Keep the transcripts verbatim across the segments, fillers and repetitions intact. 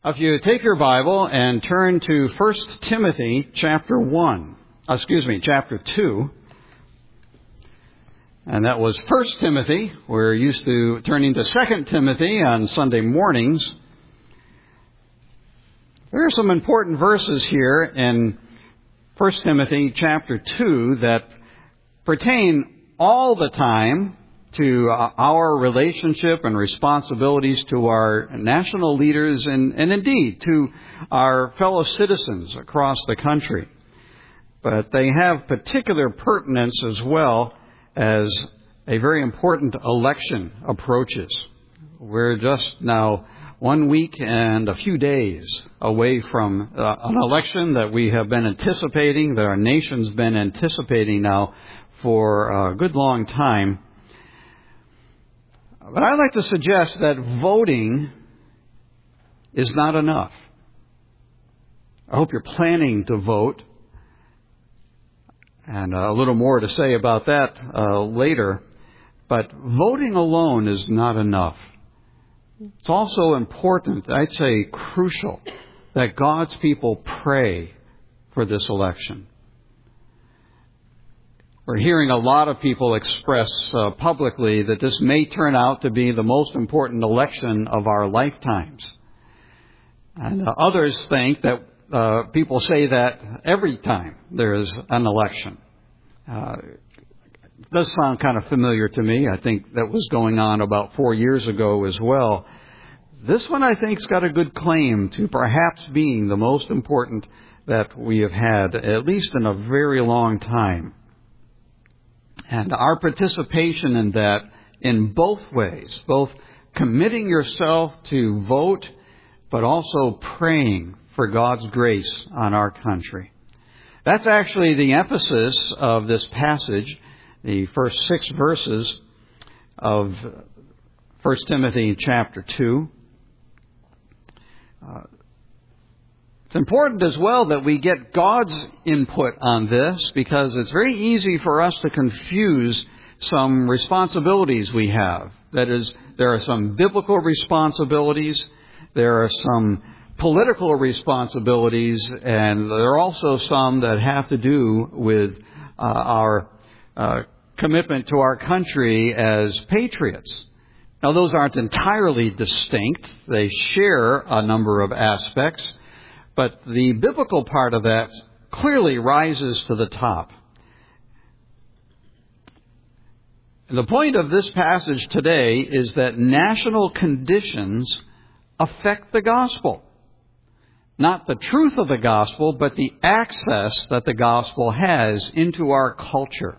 If you take your Bible and turn to First Timothy chapter one, excuse me, chapter two, and that was First Timothy. We're used to turning to Second Timothy on Sunday mornings. There are some important verses here in First Timothy chapter two that pertain all the time to our relationship and responsibilities to our national leaders and, and indeed to our fellow citizens across the country. But they have particular pertinence as well as a very important election approaches. We're just now one week and a few days away from uh, an election that we have been anticipating, that our nation's been anticipating now for a good long time. But I'd like to suggest that voting is not enough. I hope you're planning to vote. And a little more to say about that uh, later. But voting alone is not enough. It's also important, I'd say crucial, that God's people pray for this election. We're hearing a lot of people express uh, publicly that this may turn out to be the most important election of our lifetimes. And uh, others think that uh, people say that every time there is an election. Uh, it does sound kind of familiar to me. I think that was going on about four years ago as well. This one, I think, has got a good claim to perhaps being the most important that we have had, at least in a very long time. And our participation in that in both ways, both committing yourself to vote, but also praying for God's grace on our country. That's actually the emphasis of this passage, the first six verses of First Timothy chapter two. Uh, It's important as well that we get God's input on this, because it's very easy for us to confuse some responsibilities we have. That is, there are some biblical responsibilities, there are some political responsibilities, and there are also some that have to do with uh, our uh, commitment to our country as patriots. Now, those aren't entirely distinct. They share a number of aspects. But the biblical part of that clearly rises to the top. And the point of this passage today is that national conditions affect the gospel. Not the truth of the gospel, but the access that the gospel has into our culture.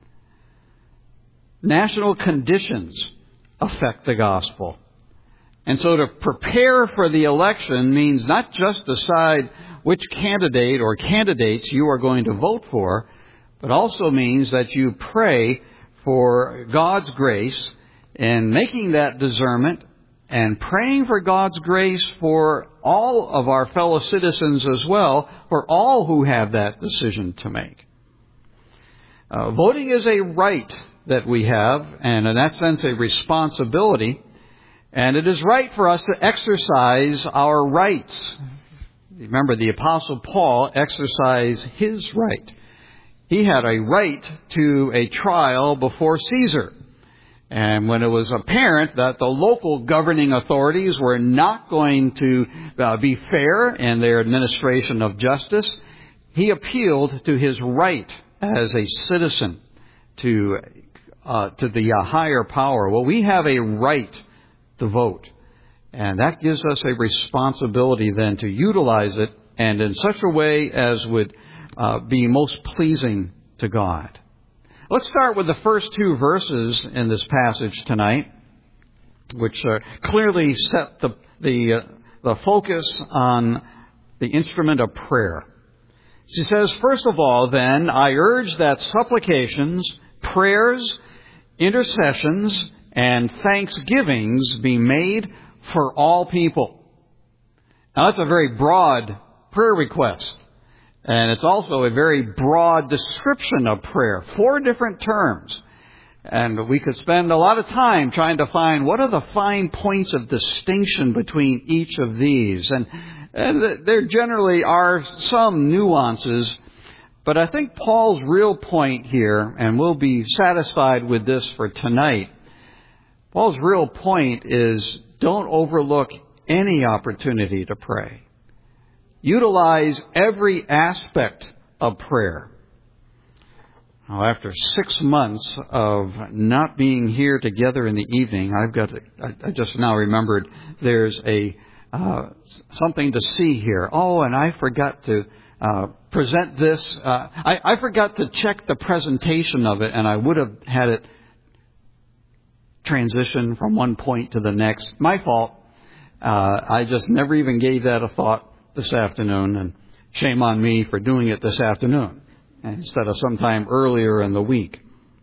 National conditions affect the gospel. And so to prepare for the election means not just decide which candidate or candidates you are going to vote for, but also means that you pray for God's grace in making that discernment and praying for God's grace for all of our fellow citizens as well, for all who have that decision to make. Uh, voting is a right that we have, and in that sense a responsibility. And it is right for us to exercise our rights. Remember, the Apostle Paul exercised his right. He had a right to a trial before Caesar. And when it was apparent that the local governing authorities were not going to uh, be fair in their administration of justice, he appealed to his right as a citizen to, uh, to the uh, higher power. Well, we have a right to vote. And that gives us a responsibility then to utilize it, and in such a way as would uh, be most pleasing to God. Let's start with the first two verses in this passage tonight, which uh, clearly set the the, uh, the focus on the instrument of prayer. She says, "First of all, then, I urge that supplications, prayers, intercessions, and thanksgivings be made for all people." Now, that's a very broad prayer request. And it's also a very broad description of prayer. Four different terms. And we could spend a lot of time trying to find what are the fine points of distinction between each of these. And, and there generally are some nuances, but I think Paul's real point here, and we'll be satisfied with this for tonight, Paul's real point is don't overlook any opportunity to pray. Utilize every aspect of prayer. Now, after six months of not being here together in the evening, I've got, I just now remembered there's a, uh, something to see here. Oh, and I forgot to, uh, present this. Uh, I, I forgot to check the presentation of it, and I would have had it transition from one point to the next. My fault. Uh, I just never even gave that a thought this afternoon, and shame on me for doing it this afternoon instead of sometime earlier in the week.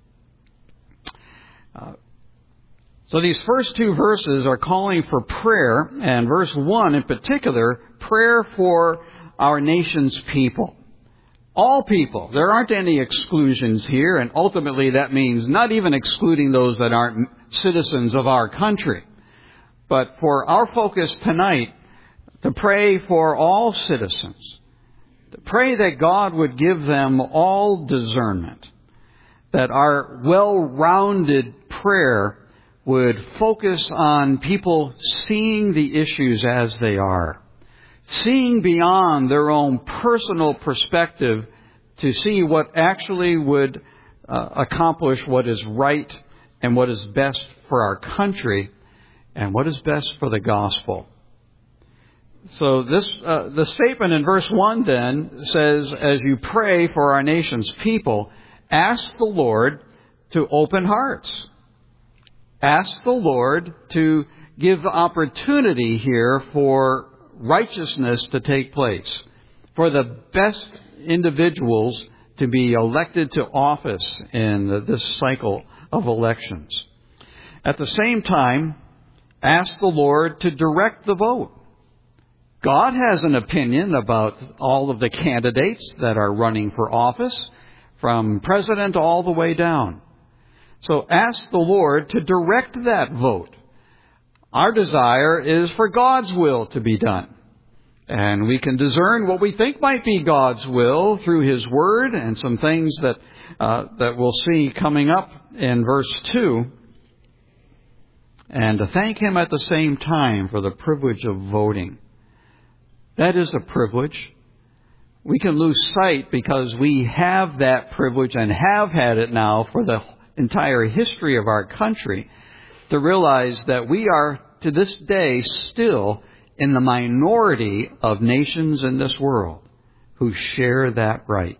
Uh, so these first two verses are calling for prayer, and verse one in particular, prayer for our nation's people. All people. There aren't any exclusions here, and ultimately that means not even excluding those that aren't citizens of our country. But for our focus tonight, to pray for all citizens, to pray that God would give them all discernment, that our well-rounded prayer would focus on people seeing the issues as they are, seeing beyond their own personal perspective to see what actually would uh, accomplish what is right and what is best for our country and what is best for the gospel. So this, uh, the statement in verse one then says, as you pray for our nation's people, ask the Lord to open hearts. Ask the Lord to give opportunity here for righteousness to take place, for the best individuals to be elected to office in this cycle of elections. At the same time, ask the Lord to direct the vote. God has an opinion about all of the candidates that are running for office, from president all the way down. So ask the Lord to direct that vote. Our desire is for God's will to be done. And we can discern what we think might be God's will through His Word and some things that uh, that we'll see coming up in verse two. And to thank Him at the same time for the privilege of voting. That is a privilege. We can lose sight because we have that privilege and have had it now for the entire history of our country, to realize that we are to this day still in the minority of nations in this world who share that right.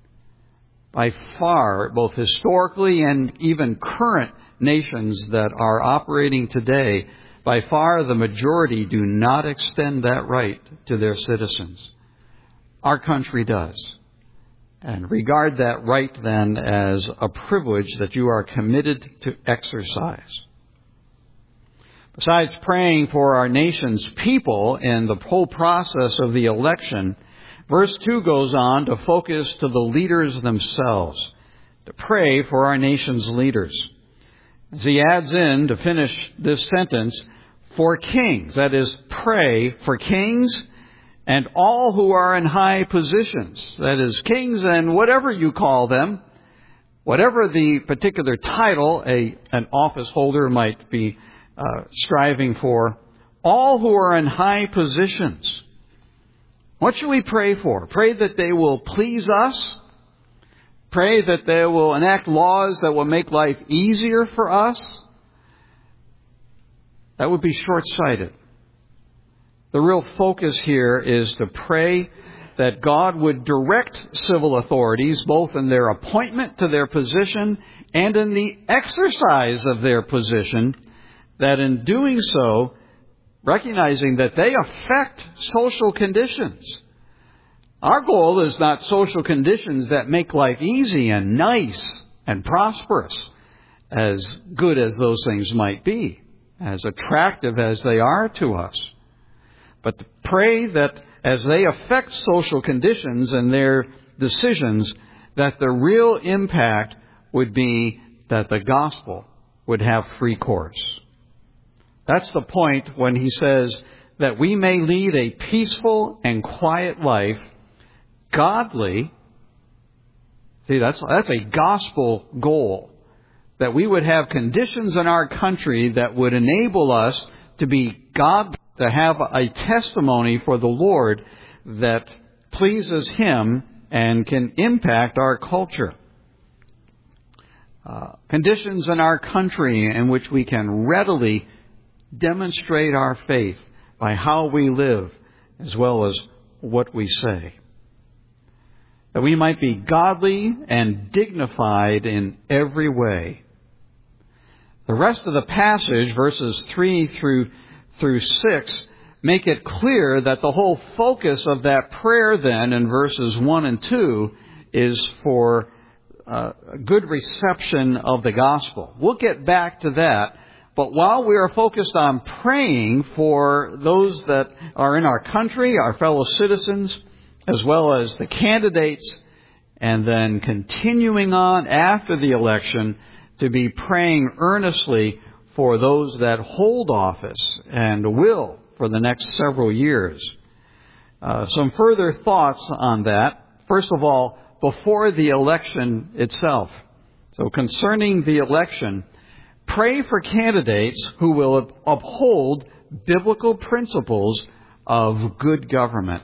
By far, both historically and even current nations that are operating today, by far the majority do not extend that right to their citizens. Our country does. And regard that right then as a privilege that you are committed to exercise. Besides praying for our nation's people in the whole process of the election, verse two goes on to focus to the leaders themselves, to pray for our nation's leaders. As he adds in, to finish this sentence, for kings, that is, pray for kings and all who are in high positions, that is, kings and whatever you call them, whatever the particular title a an office holder might be uh, striving for, all who are in high positions. What should we pray for? Pray that they will please us. Pray that they will enact laws that will make life easier for us. That would be short-sighted. The real focus here is to pray that God would direct civil authorities both in their appointment to their position and in the exercise of their position, that in doing so, recognizing that they affect social conditions. Our goal is not social conditions that make life easy and nice and prosperous, as good as those things might be, as attractive as they are to us. But to pray that as they affect social conditions and their decisions, that the real impact would be that the gospel would have free course. That's the point when he says that we may lead a peaceful and quiet life, godly. See, that's, that's a gospel goal. That we would have conditions in our country that would enable us to be God, to have a testimony for the Lord that pleases Him and can impact our culture. Uh, conditions in our country in which we can readily demonstrate our faith by how we live as well as what we say. That we might be godly and dignified in every way. The rest of the passage, verses three through, through six, make it clear that the whole focus of that prayer then in verses one and two is for uh, a good reception of the gospel. We'll get back to that. But while we are focused on praying for those that are in our country, our fellow citizens, as well as the candidates, and then continuing on after the election to be praying earnestly for those that hold office and will for the next several years. Uh, some further thoughts on that. First of all, before the election itself. So concerning the election, pray for candidates who will uphold biblical principles of good government.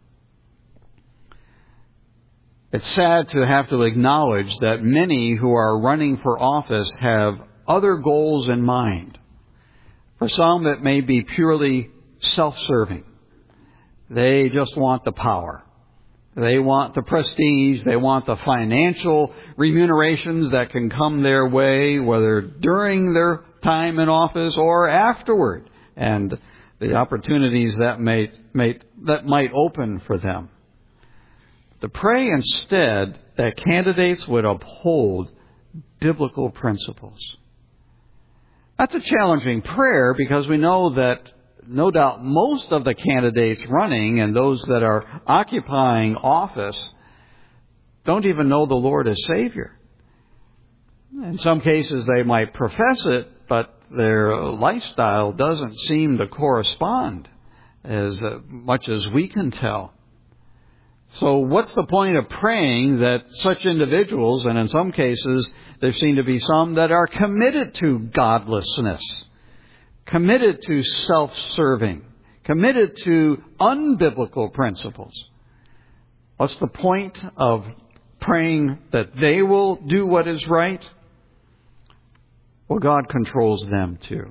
It's sad to have to acknowledge that many who are running for office have other goals in mind. For some, it may be purely self-serving. They just want the power. They want the prestige. They want the financial remunerations that can come their way, whether during their time in office or afterward, and the opportunities that may, may, that might open for them. To pray instead that candidates would uphold biblical principles. That's a challenging prayer because we know that no doubt most of the candidates running and those that are occupying office don't even know the Lord as Savior. In some cases they might profess it, but their lifestyle doesn't seem to correspond as much as we can tell. So what's the point of praying that such individuals, and in some cases there seem to be some that are committed to godlessness, committed to self-serving, committed to unbiblical principles? What's the point of praying that they will do what is right? Well, God controls them too.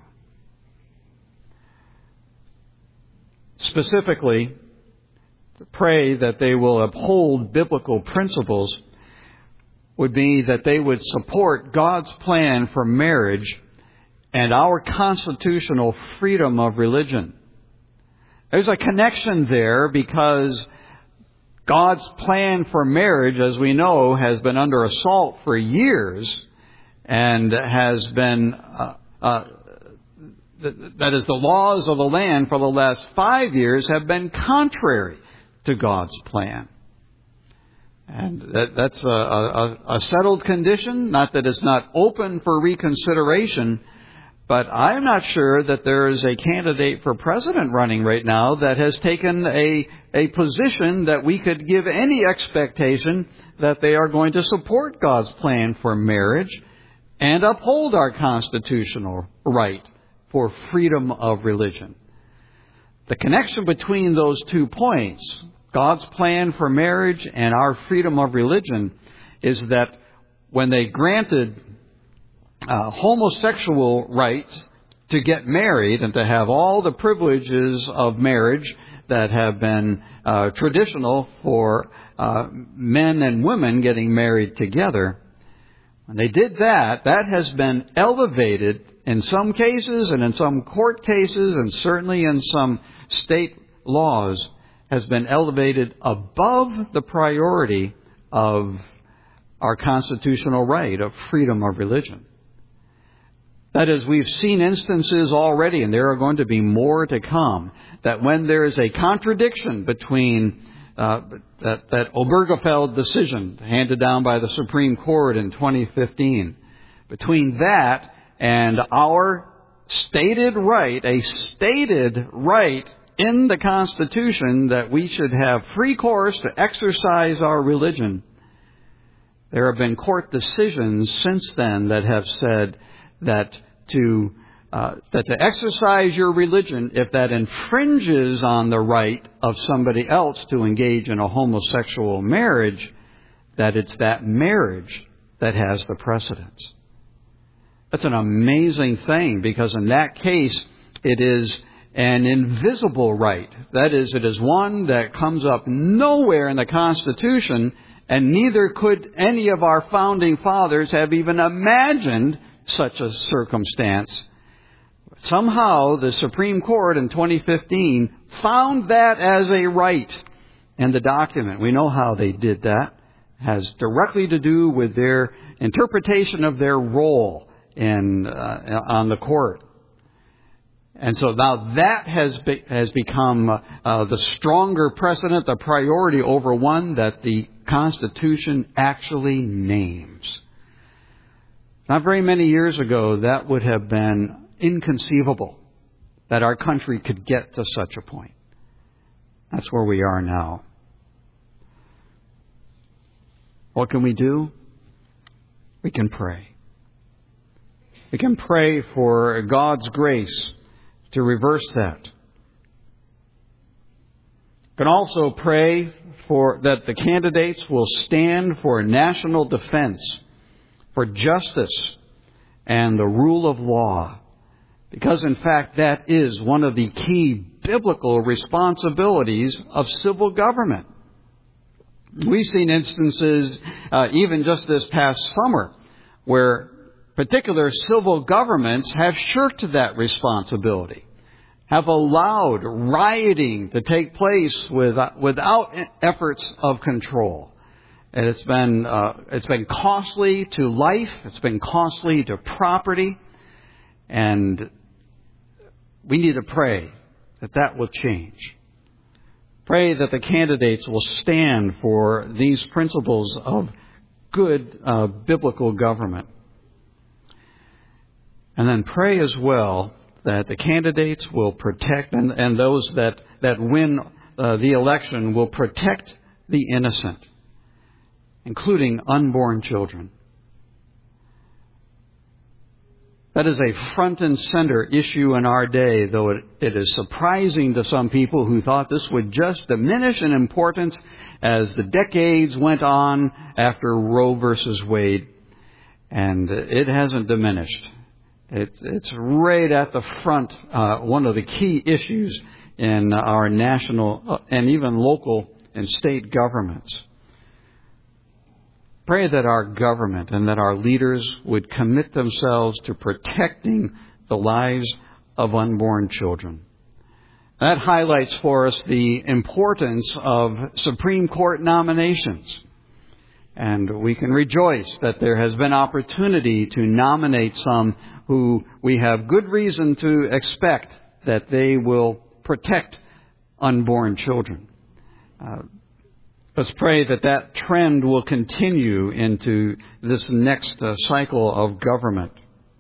Specifically, to pray that they will uphold biblical principles would be that they would support God's plan for marriage and our constitutional freedom of religion. There's a connection there because God's plan for marriage, as we know, has been under assault for years and has been, uh, uh, that is, the laws of the land for the last five years have been contrary to God's plan. And that, that's a, a, a settled condition, not that it's not open for reconsideration, but I'm not sure that there is a candidate for president running right now that has taken a, a position that we could give any expectation that they are going to support God's plan for marriage and uphold our constitutional right for freedom of religion. The connection between those two points, God's plan for marriage and our freedom of religion, is that when they granted uh, homosexual rights to get married and to have all the privileges of marriage that have been uh, traditional for uh, men and women getting married together, when they did that, that has been elevated in some cases and in some court cases and certainly in some state laws, has been elevated above the priority of our constitutional right of freedom of religion. That is, we've seen instances already, and there are going to be more to come, that when there is a contradiction between uh, that, that Obergefell decision handed down by the Supreme Court in twenty fifteen between that and our stated right, a stated right in the Constitution that we should have free course to exercise our religion. There have been court decisions since then that have said that to uh, that to exercise your religion, if that infringes on the right of somebody else to engage in a homosexual marriage, that it's that marriage that has the precedence. That's an amazing thing, because in that case, it is an invisible right. That is, it is one that comes up nowhere in the Constitution, and neither could any of our founding fathers have even imagined such a circumstance. Somehow, the Supreme Court in twenty fifteen found that as a right in the document. We know how they did that. It has directly to do with their interpretation of their role in uh, on the court. And so now that has be, has become uh, the stronger precedent, the priority over one that the Constitution actually names. Not very many years ago, that would have been inconceivable that our country could get to such a point. That's where we are now. What can we do? We can pray. We can pray for God's grace to reverse that. We can also pray for that the candidates will stand for national defense, for justice, and the rule of law. Because, in fact, that is one of the key biblical responsibilities of civil government. We've seen instances, uh, even just this past summer, where particular civil governments have shirked that responsibility, have allowed rioting to take place with, uh, without efforts of control. And it's been uh, it's been costly to life. It's been costly to property. And we need to pray that that will change. Pray that the candidates will stand for these principles of good uh, biblical government. And then pray as well that the candidates will protect, and, and those that, that win uh, the election will protect the innocent, including unborn children. That is a front and center issue in our day, though it, it is surprising to some people who thought this would just diminish in importance as the decades went on after Roe versus Wade. And it hasn't diminished. It, it's right at the front, uh, one of the key issues in our national uh, and even local and state governments. Pray that our government and that our leaders would commit themselves to protecting the lives of unborn children. That highlights for us the importance of Supreme Court nominations. And we can rejoice that there has been opportunity to nominate some who we have good reason to expect that they will protect unborn children. Uh, Let's pray that that trend will continue into this next uh, cycle of government.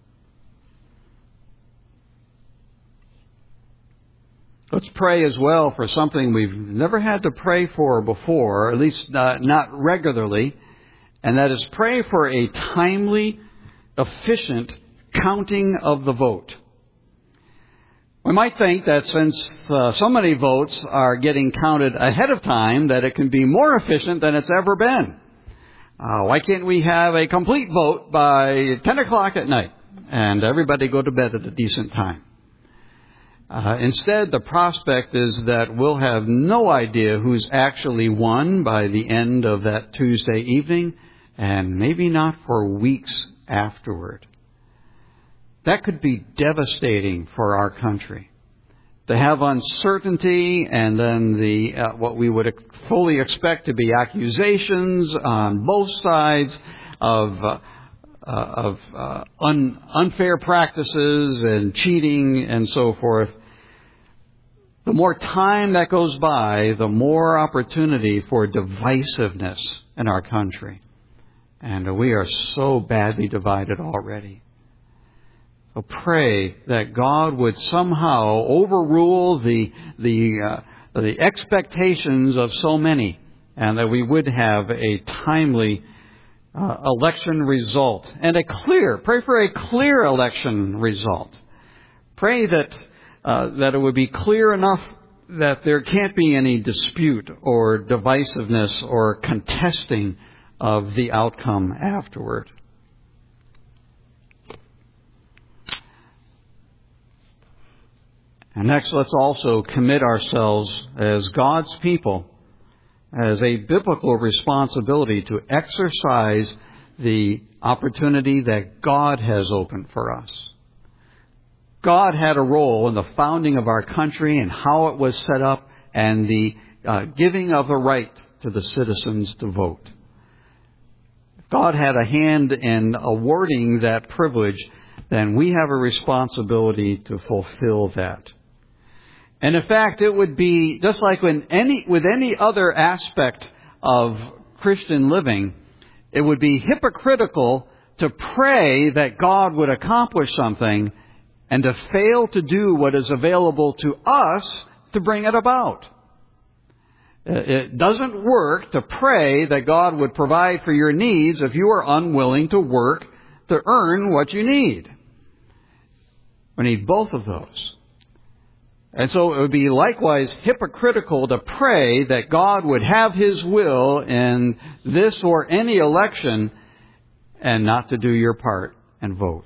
Let's pray as well for something we've never had to pray for before, or at least uh, not regularly, and that is pray for a timely, efficient counting of the vote. We might think that since uh, so many votes are getting counted ahead of time, that it can be more efficient than it's ever been. Uh, why can't we have a complete vote by ten o'clock at night and everybody go to bed at a decent time? Uh, instead, the prospect is that we'll have no idea who's actually won by the end of that Tuesday evening, and maybe not for weeks afterward. That could be devastating for our country. To have uncertainty and then the uh, what we would fully expect to be accusations on both sides of uh, uh, of uh, un, unfair practices and cheating and so forth. The more time that goes by, the more opportunity for divisiveness in our country. And we are so badly divided already. So pray that God would somehow overrule the the uh, the expectations of so many, and that we would have a timely uh, election result and a clear. Pray for a clear election result. Pray that uh, that it would be clear enough that there can't be any dispute or divisiveness or contesting of the outcome afterward. And next, let's also commit ourselves as God's people as a biblical responsibility to exercise the opportunity that God has opened for us. God had a role in the founding of our country and how it was set up and the uh, giving of the right to the citizens to vote. God had a hand in awarding that privilege, then we have a responsibility to fulfill that. And in fact, it would be just like when any, with any other aspect of Christian living, it would be hypocritical to pray that God would accomplish something and to fail to do what is available to us to bring it about. It doesn't work to pray that God would provide for your needs if you are unwilling to work to earn what you need. We need both of those. And so it would be likewise hypocritical to pray that God would have His will in this or any election and not to do your part and vote.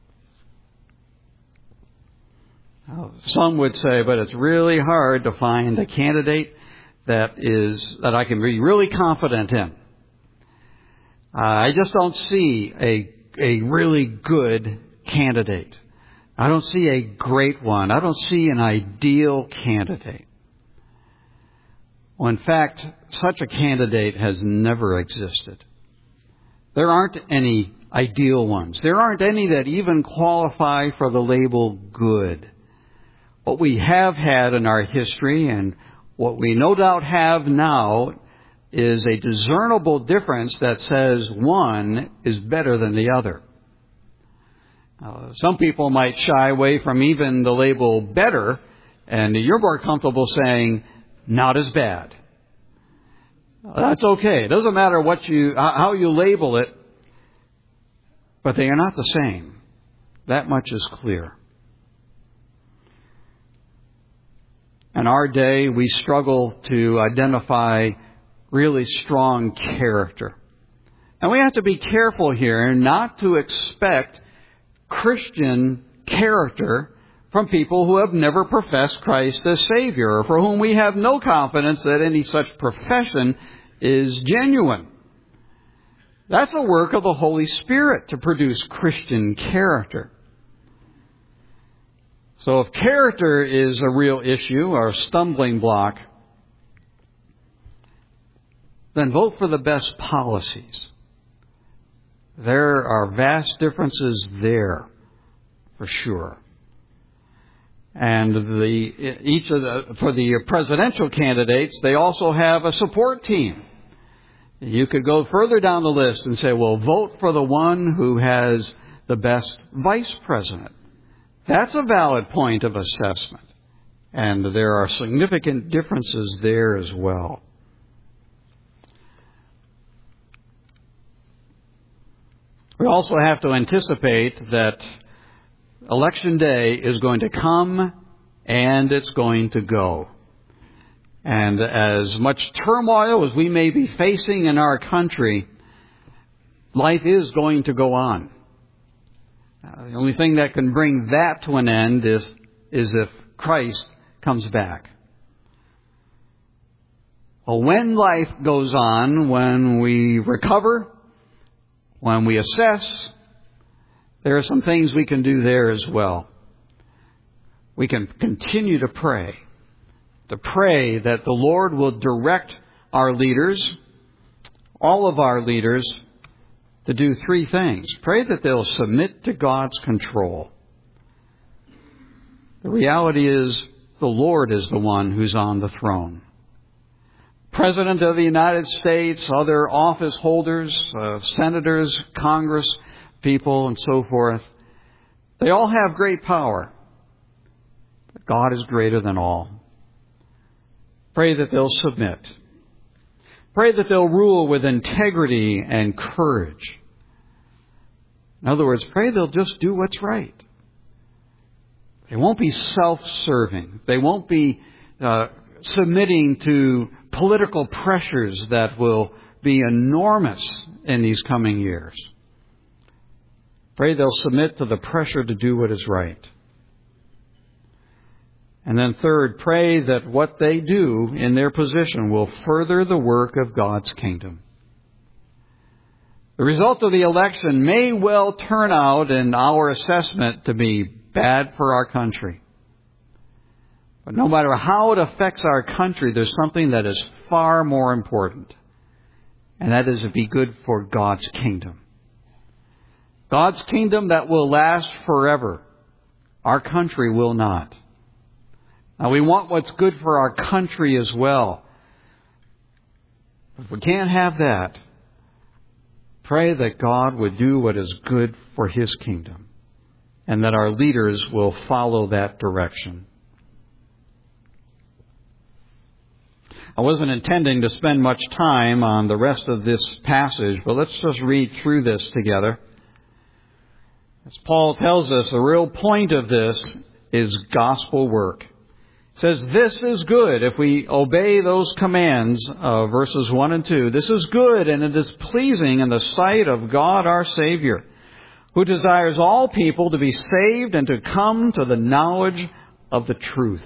Now, some would say, but it's really hard to find a candidate that is that I can be really confident in. Uh, I just don't see a a really good candidate. I don't see a great one. I don't see an ideal candidate. Well, in fact, such a candidate has never existed. There aren't any ideal ones. There aren't any that even qualify for the label good. What we have had in our history and what we no doubt have now is a discernible difference that says one is better than the other. Uh, some people might shy away from even the label better, and you're more comfortable saying not as bad. That's okay. It doesn't matter what you how you label it, but they are not the same. That much is clear. In our day, we struggle to identify really strong character. And we have to be careful here not to expect Christian character from people who have never professed Christ as Savior, or for whom we have no confidence that any such profession is genuine. That's a work of the Holy Spirit to produce Christian character. So if character is a real issue or a stumbling block, then vote for the best policies. There are vast differences there, for sure. And the each of the for the presidential candidates, they also have a support team. You could go further down the list and say, well, vote for the one who has the best vice president. That's a valid point of assessment. And there are significant differences there as well. We also have to anticipate that Election Day is going to come and it's going to go. And as much turmoil as we may be facing in our country, life is going to go on. Uh, the only thing that can bring that to an end is, is if Christ comes back. Well, when life goes on, when we recover, when we assess, there are some things we can do there as well. We can continue to pray. To pray that the Lord will direct our leaders, all of our leaders, to do three things. Pray that they'll submit to God's control. The reality is the Lord is the one who's on the throne. President of the United States, other office holders, uh, senators, Congress people, and so forth. They all have great power. But God is greater than all. Pray that they'll submit. Pray that they'll rule with integrity and courage. In other words, pray they'll just do what's right. They won't be self-serving. They won't be uh, submitting to political pressures that will be enormous in these coming years. Pray they'll submit to the pressure to do what is right. And then third, pray that what they do in their position will further the work of God's kingdom. The result of the election may well turn out, in our assessment, to be bad for our country. But no matter how it affects our country, there's something that is far more important. And that is to be good for God's kingdom. God's kingdom that will last forever. Our country will not. Now, we want what's good for our country as well. If we can't have that, pray that God would do what is good for His kingdom, and that our leaders will follow that direction. I wasn't intending to spend much time on the rest of this passage, but let's just read through this together. As Paul tells us, the real point of this is gospel work. It says, this is good if we obey those commands, uh, verses one and two. This is good, and it is pleasing in the sight of God our Savior, who desires all people to be saved and to come to the knowledge of the truth.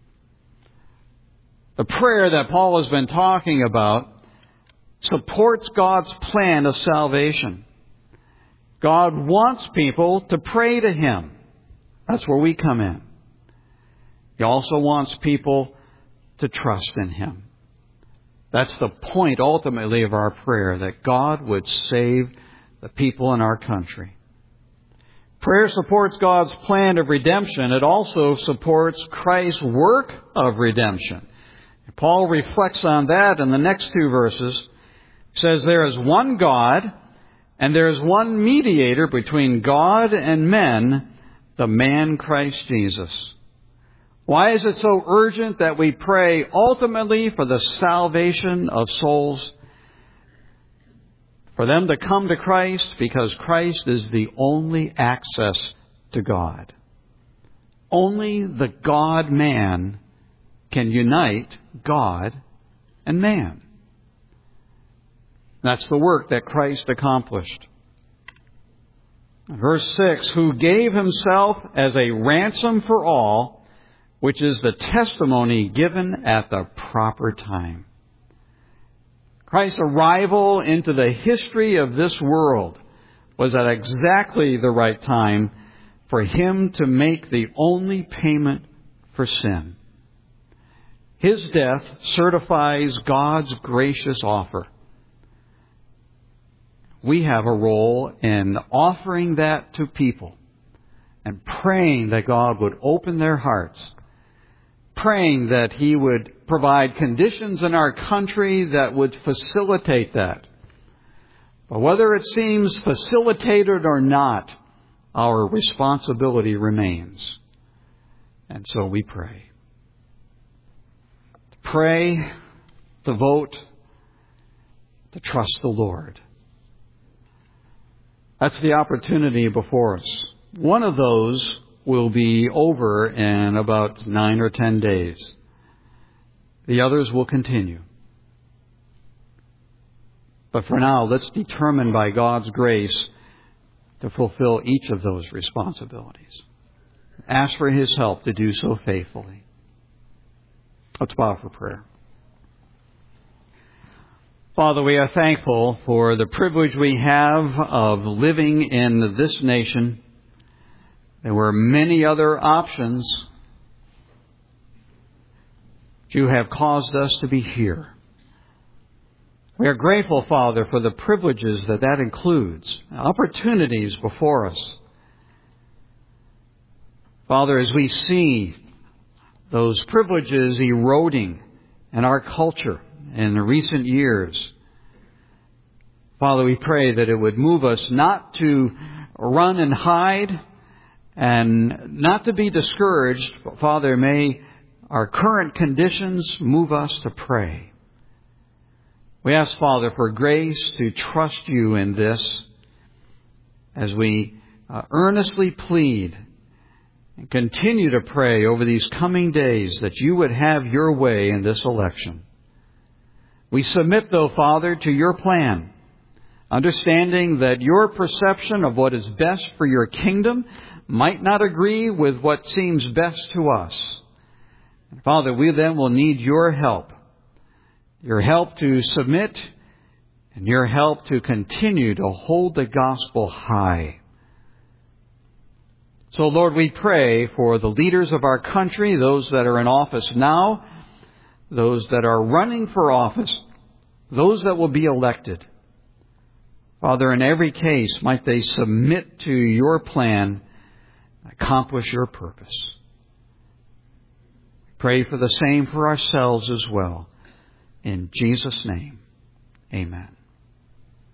The prayer that Paul has been talking about supports God's plan of salvation. God wants people to pray to Him. That's where we come in. He also wants people to trust in Him. That's the point ultimately of our prayer, that God would save the people in our country. Prayer supports God's plan of redemption. It also supports Christ's work of redemption. Paul reflects on that in the next two verses. He says, there is one God, and there is one mediator between God and men, the man Christ Jesus. Why is it so urgent that we pray ultimately for the salvation of souls? For them to come to Christ, because Christ is the only access to God. Only the God-man can unite God and man. That's the work that Christ accomplished. Verse six, who gave Himself as a ransom for all, which is the testimony given at the proper time. Christ's arrival into the history of this world was at exactly the right time for Him to make the only payment for sin. His death certifies God's gracious offer. We have a role in offering that to people and praying that God would open their hearts, praying that He would provide conditions in our country that would facilitate that. But whether it seems facilitated or not, our responsibility remains. And so we pray. To pray, to vote, to trust the Lord. That's the opportunity before us. One of those will be over in about nine or ten days. The others will continue. But for now, let's determine by God's grace to fulfill each of those responsibilities. Ask for His help to do so faithfully. Let's bow for prayer. Father, we are thankful for the privilege we have of living in this nation. There were many other options. You have caused us to be here. We are grateful, Father, for the privileges that that includes, opportunities before us. Father, as we see those privileges eroding in our culture in the recent years. Father, we pray that it would move us not to run and hide and not to be discouraged. But Father, may our current conditions move us to pray. We ask, Father, for grace to trust you in this as we uh, earnestly plead and continue to pray over these coming days that you would have your way in this election. We submit, though, Father, to your plan, understanding that your perception of what is best for your kingdom might not agree with what seems best to us. And Father, we then will need your help, your help to submit and your help to continue to hold the gospel high. So, Lord, we pray for the leaders of our country, those that are in office now, those that are running for office, those that will be elected. Father, in every case, might they submit to your plan and accomplish your purpose. Pray for the same for ourselves as well. In Jesus' name, amen.